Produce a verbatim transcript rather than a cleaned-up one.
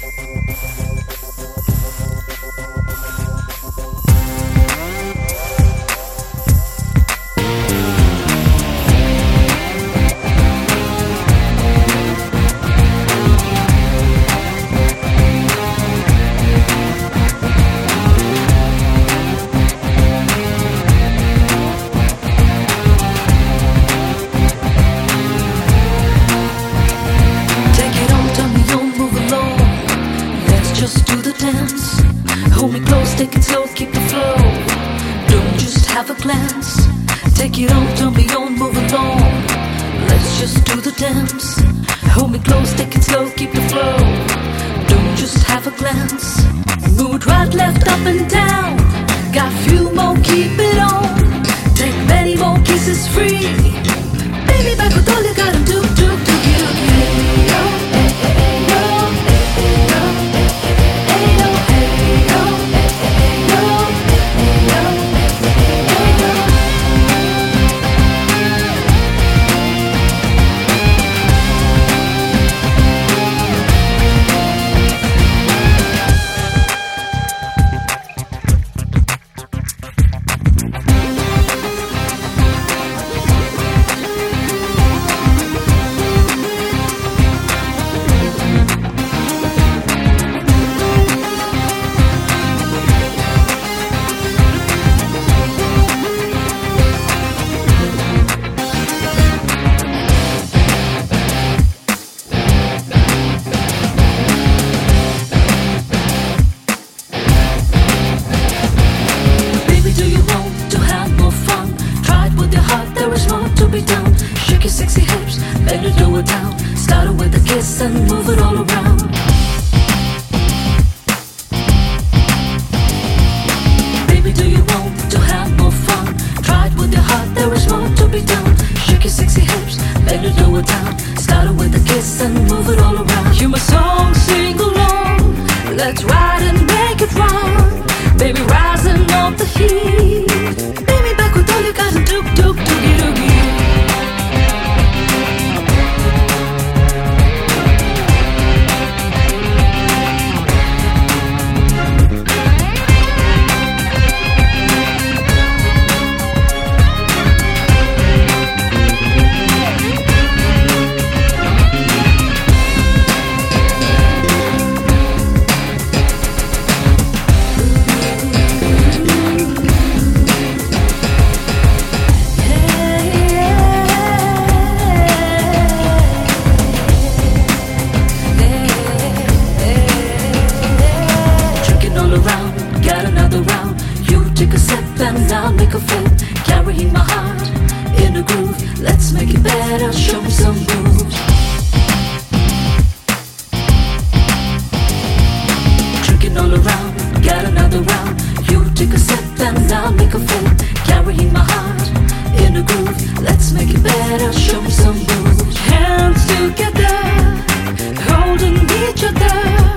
Take it slow, keep the flow. Don't just have a glance. Take it on, turn me on, move along. Let's just do the dance. Hold me close, take it slow, keep the flow. Don't just have a glance. Move right, left, up and down. Got few more, keep it on. Take many more kisses free. Baby, back with all you gotta do, do, do, do, hey, yo, hey, hey, hey, yo, hey, hey, yo, hey, yo, hey, yo. Shake your sexy hips, bend it lower down. Start it with a kiss and move it all around. Baby, do you want to have more fun? Try it with your heart, there is more to be done. Shake your sexy hips, bend it lower down. Start it with a kiss and move it all around. Hear my song, sing along. Let's ride and make it run. Baby, rising up the heat. Baby, back with all you gotta do, do, doogie, doogie. And I'll make a fit, carrying my heart in a groove. Let's make it better, show me some moves. Drinking all around, got another round. You take a sip and I'll make a fit, carrying my heart in a groove. Let's make it better, show me some moves. Hands together, holding each other.